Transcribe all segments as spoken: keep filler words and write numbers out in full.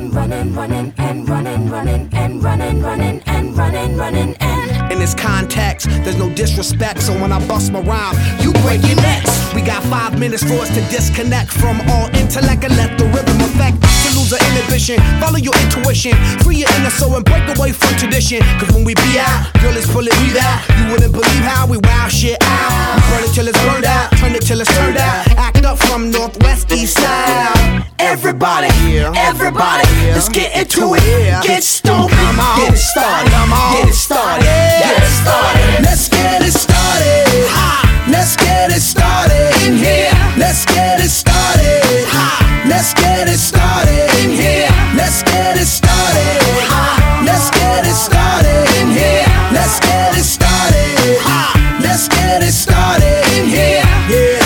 and running, running and running, running and running, running and running, running and. In this context, there's no disrespect, so when I bust my rhyme, you break your necks. We got five minutes for us to disconnect from all intellect and let the rhythm affect. To lose the inhibition, follow your intuition, free your inner soul and break away from tradition. Cause when we be out, girl, it's pulling me out. You wouldn't believe how we wow shit out. We burn it till it's burned out, turn it till it's turned out. Act up from northwest, east side. Everybody, everybody, let's get into it. Get stupid, get it started, get it started, get it started. Let's get it started. Let's get it started in here. Let's get it started. Let's get it started in here. Let's get it started. Let's get it started in here. Let's get it started. Let's get it started in here. Yeah.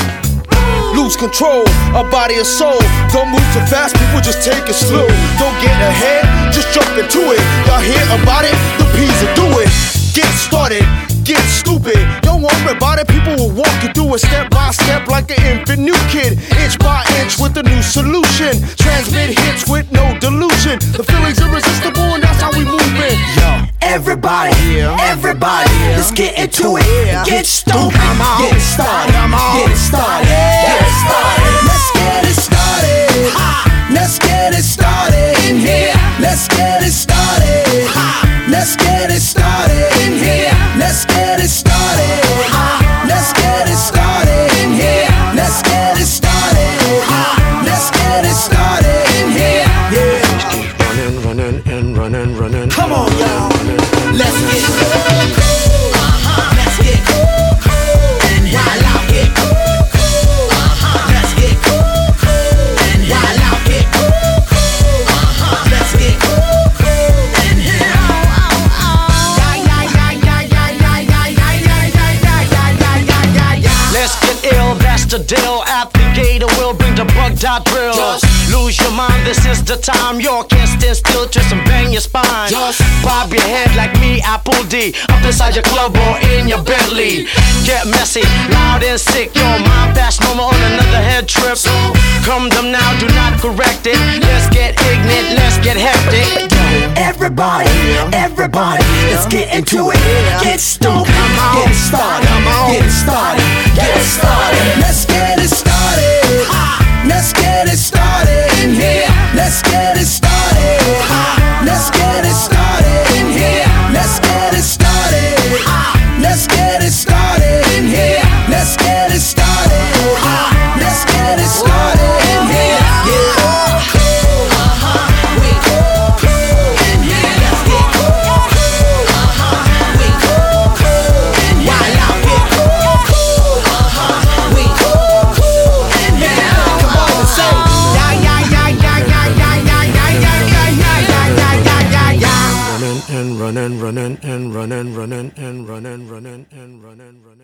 Lose control, a body and soul. Don't move too fast, people just take it slow. Don't get ahead, just jump into it. Y'all hear about it? The P's will do it. Get started, get stupid. Don't worry about it, people will walk you through it step by step like an infant new kid. Inch by inch with a new solution. Transmit hits with no delusion. The feeling's irresistible and that's how we move it. Yo. Everybody, everybody, let's get into it. Get stupid, get it started, get it started, get it started. Let's get it started. Let's get it started in here. Let's get it started. Let's get it started in here. Let's get it started. Let's get it started in here. Let's get it started. Let's get it started in here. Yeah. Running, running, and running, running. Come on, y'all. Let's get cool. Let's get cool. And while I get cool. Let's get cool. And while I get cool. Let's get cool. And here. Let's get ill, that's the deal. At the gate, we'll bring the bug dot drill. Just lose your mind, this is the time. You can't stand still, twist and bang your spine. Just bob your head like me, Apple D. Up inside your club or in your Bentley. Get messy, loud and sick. Your mind fast, no more on another head trip. So come them now, do not correct it. Let's get ignorant, let's get hectic. everybody, everybody, let's get into it. Get stupid, get it started, get it started, get it started. Let's get it started. Let's get it started in here. Let's get it started. Let's get it started in here. Let's get it started. Let's get it started in here. Let's get it started. Let's get it started in here. Yeah. And running, running, and running, running, and running, running, and running, running.